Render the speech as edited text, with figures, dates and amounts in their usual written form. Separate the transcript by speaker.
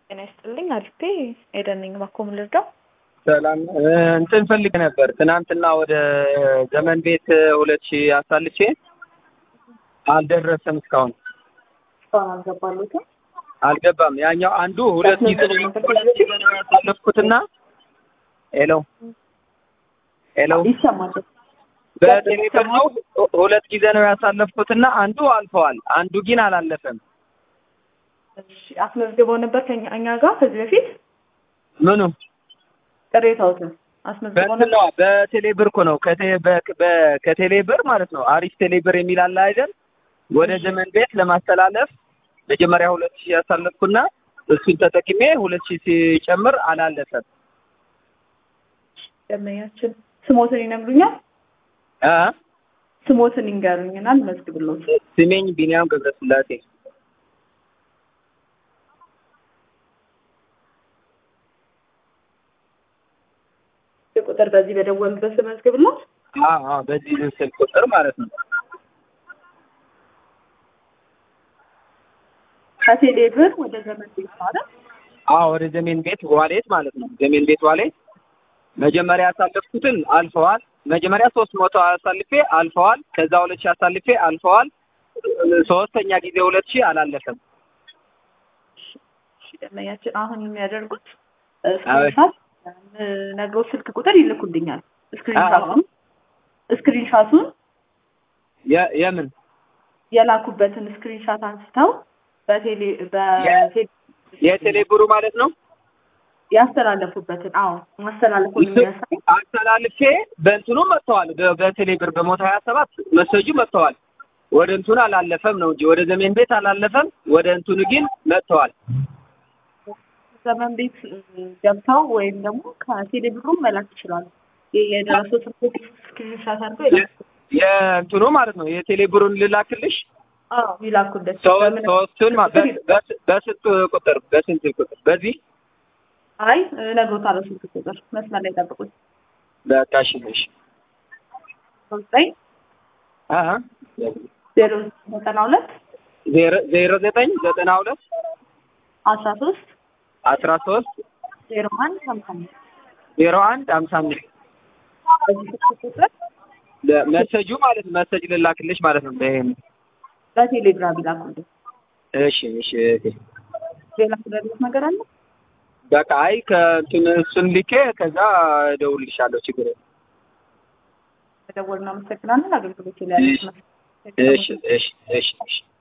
Speaker 1: ጤና ይስጥልኝ። አሪፍ ኤደን ነኝ። ባኮም ልርዳው?
Speaker 2: ሰላም እንትን ፈልግ ነበር። ትናንትና ወደ ዘመን ቤት 2000 አሳልቼ አልደረሰም እስካሁን
Speaker 1: አልገባሉትም።
Speaker 2: አልገባም። ያኛው አንዱ 2000 ነው ያሳለፍኩትና ሄሎ
Speaker 1: ይሰማል።
Speaker 2: በቴሌፎን ነው 2 ጊዜ ነው ያሳለፍኩትና አንዱ አልፈዋል፣ አንዱ ግን አላለፈም።
Speaker 1: እሺ አስመዝግበው ነበር ከኛ ጋር ከዚህ በፊት
Speaker 2: ምኑ
Speaker 1: ቅሬታዎትን አስመዝግበው ነበር?
Speaker 2: በቴሌብር እኮ ነው ከቴሌብር ማለት ነው። አሪፍ ቴሌብር የሚል አለ አይደል? ወደ ዘመን ቤት ለማስተላለፍ መጀመሪያ 2000 ያሳለፍኩና እሱን ተጠቅሜ 2000 ሲጨምር አላለፈም።
Speaker 1: ደመኛችን ስሞትን ይነግሩኛል? ስሞትን ይንገሩኝና ልመዝግብልዎት።
Speaker 2: ስሜኝ ቢኒያም ገብረስላሴ።
Speaker 1: ቁጥር በዚህ በደወልበት ልመዝግብልዎት?
Speaker 2: በዚህ ስልክ ቁጥር ማለት ነው።
Speaker 1: ከቴሌ ብር ወደ ዘመን ቤት ማለት?
Speaker 2: ወደ ዘመን ቤት ዋሌት ማለት ነው። ዘመን ቤት ዋሌት መጀመሪያ ያሳለፍኩትን አልፈዋል። መጀመሪያ 300 አሳልፌ አልፈዋል። ከዛ 2000 አሳልፌ አልፈዋል። ሶስተኛ ጊዜ 2000 አላለፈም።
Speaker 1: እሺ ደመኛችን አሁን የሚያደርጉት ስክሪንሻት ነግሮ ስልክ ቁጥር ይልኩልኛል። ስክሪንሻቱን
Speaker 2: የምን
Speaker 1: የላኩበትን ስክሪንሻት አንስተው
Speaker 2: የቴሌ ብሩ ማለት ነው
Speaker 1: ያስተላለፉበትን ማስተላለፉን የሚያሳይ
Speaker 2: አስተላልፌ በእንትኑ መጥተዋል። በቴሌ ብር በሞት 27 መሰጁ መጥተዋል። ወደ እንትኑ አላለፈም ነው እንጂ ወደ ዘመን ቤት አላለፈም። ወደ እንትኑ ግን መጥተዋል።
Speaker 1: ዘመን ቤት ገብተው ወይም ደግሞ ከቴሌ ብሩም መላክ ይችላሉ። የደረሰው ስክሪንሻት አድርገው ይላኩ።
Speaker 2: የእንትኑ ማለት ነው የቴሌ ብሩን ልላክልሽ?
Speaker 1: ይላኩልኝ።
Speaker 2: ሶስቱን በስንት ቁጥር በዚህ
Speaker 1: ነግሮታል። ስልክ ቁጥር መስመር ላይ ጠብቁኝ።
Speaker 2: በቃ እሺ።
Speaker 1: 0992 13 0155
Speaker 2: መሰጁ ማለት መሰጅ ልላክልሽ ማለት ነው።
Speaker 1: በቴሌግራም ይላኩልኝ።
Speaker 2: እሺ።
Speaker 1: ሌላ ነገር አለ?
Speaker 2: በቃ ከእንትን እሱን ልኬ ከዛ እደውልልሻለሁ። ችግር የለም።
Speaker 1: ደወልና መሰግናለን። አገልግሎት ላይ ያለ
Speaker 2: እሺ።